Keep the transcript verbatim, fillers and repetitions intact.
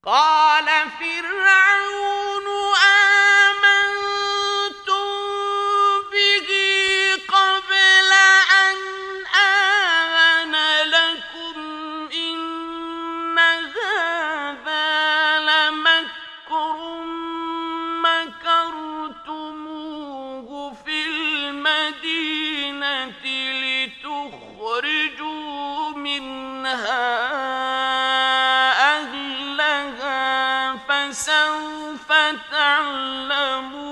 قال فرعون آمنتم به قبل أن آذن لكم إن هذا لمكر مكرتموه في المدينة لتخرجوا منها سوف تعلمون